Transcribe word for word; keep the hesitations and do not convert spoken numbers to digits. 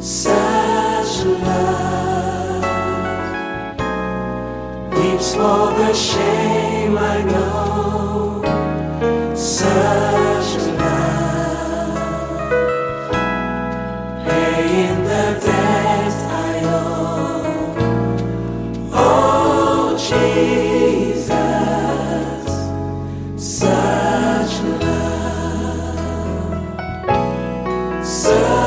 Such love weeps for the shame I know. Such love paying the debt I owe. Oh Jesus, such love. Such